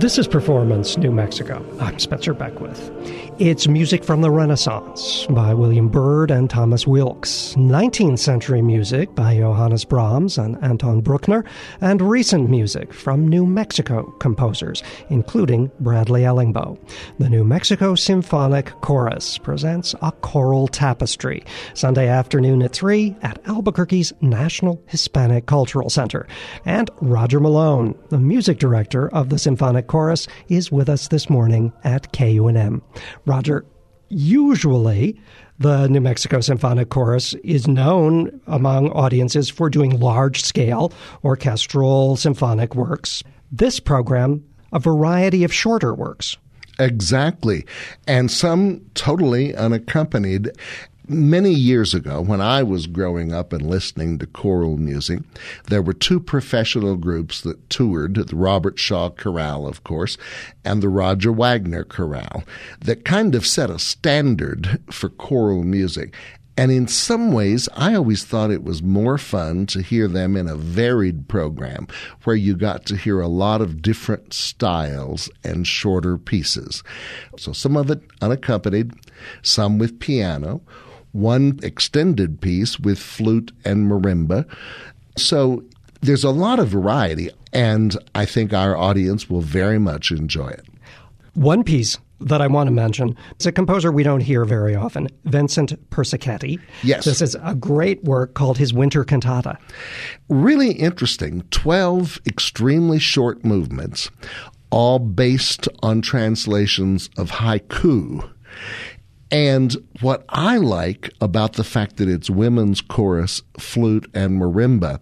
This is Performance New Mexico. I'm Spencer Beckwith. It's music from the Renaissance by William Byrd and Thomas Wilkes, 19th century music by Johannes Brahms and Anton Bruckner, and recent music from New Mexico composers, including Bradley Ellingboe. The New Mexico Symphonic Chorus presents a choral tapestry, Sunday afternoon at 3 at Albuquerque's National Hispanic Cultural Center. And Roger Malone, the music director of the Symphonic Chorus, is with us this morning at KUNM. Roger, usually the New Mexico Symphonic Chorus is known among audiences for doing large-scale orchestral symphonic works. This program, a variety of shorter works. Exactly. And some totally unaccompanied. Many years ago, when I was growing up and listening to choral music, there were two professional groups that toured, the Robert Shaw Chorale, of course, and the Roger Wagner Chorale, that kind of set a standard for choral music. And in some ways, I always thought it was more fun to hear them in a varied program where you got to hear a lot of different styles and shorter pieces. So some of it unaccompanied, some with piano, one extended piece with flute and marimba. So there's a lot of variety, and I think our audience will very much enjoy it. One piece that I want to mention is a composer we don't hear very often, Vincent Persichetti. Yes. This is a great work called his Winter Cantata. Really interesting. 12 extremely short movements, all based on translations of haiku. And what I like about the fact that it's women's chorus, flute, and marimba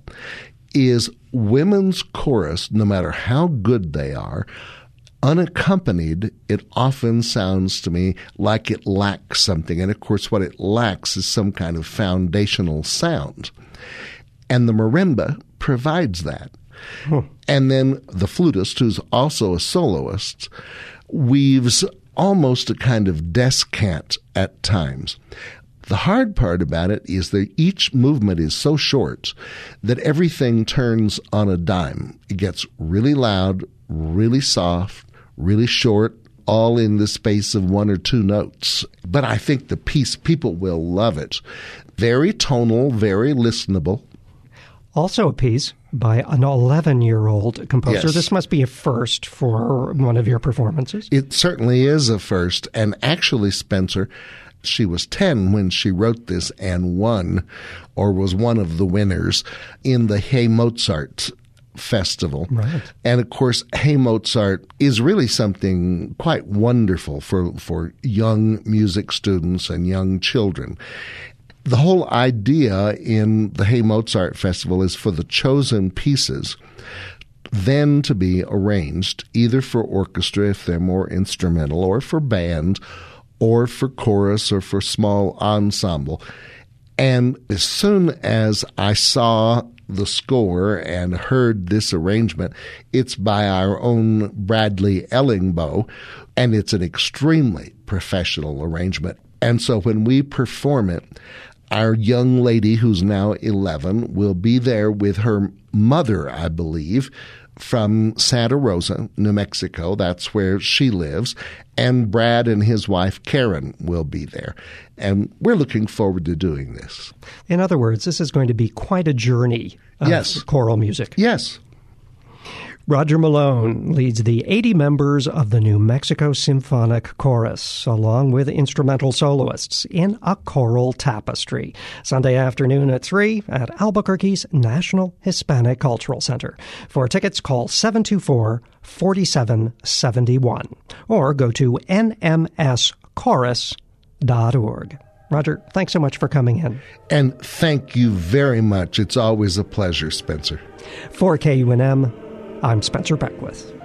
is women's chorus, no matter how good they are, unaccompanied, it often sounds to me like it lacks something. And of course, what it lacks is some kind of foundational sound. And the marimba provides that. And then the flutist, who's also a soloist, weaves almost a kind of descant at times. The hard part about it is that each movement is so short that everything turns on a dime. It gets really loud, really soft, really short, all in the space of one or two notes. But I think the piece, people will love it. Very tonal, very listenable. Also a piece by an 11-year-old composer. Yes. This must be a first for one of your performances. It certainly is a first. And actually, Spencer, she was 10 when she wrote this and won, or was one of the winners, in the Hey Mozart Festival. Right. And of course, Hey Mozart is really something quite wonderful for young music students and young children. The whole idea in the Hey Mozart Festival is for the chosen pieces then to be arranged either for orchestra, if they're more instrumental, or for band, or for chorus, or for small ensemble. And as soon as I saw the score and heard this arrangement, it's by our own Bradley Ellingboe, and it's an extremely professional arrangement. And so when we perform it, our young lady, who's now 11, will be there with her mother, I believe, from Santa Rosa, New Mexico. That's where she lives. And Brad and his wife, Karen, will be there. And we're looking forward to doing this. In other words, this is going to be quite a journey of choral music. Yes. Roger Malone leads the 80 members of the New Mexico Symphonic Chorus, along with instrumental soloists, in a choral tapestry, Sunday afternoon at 3 at Albuquerque's National Hispanic Cultural Center. For tickets, call 724-4771 or go to nmschorus.org. Roger, thanks so much for coming in. And thank you very much. It's always a pleasure, Spencer. For KUNM, I'm Spencer Beckwith.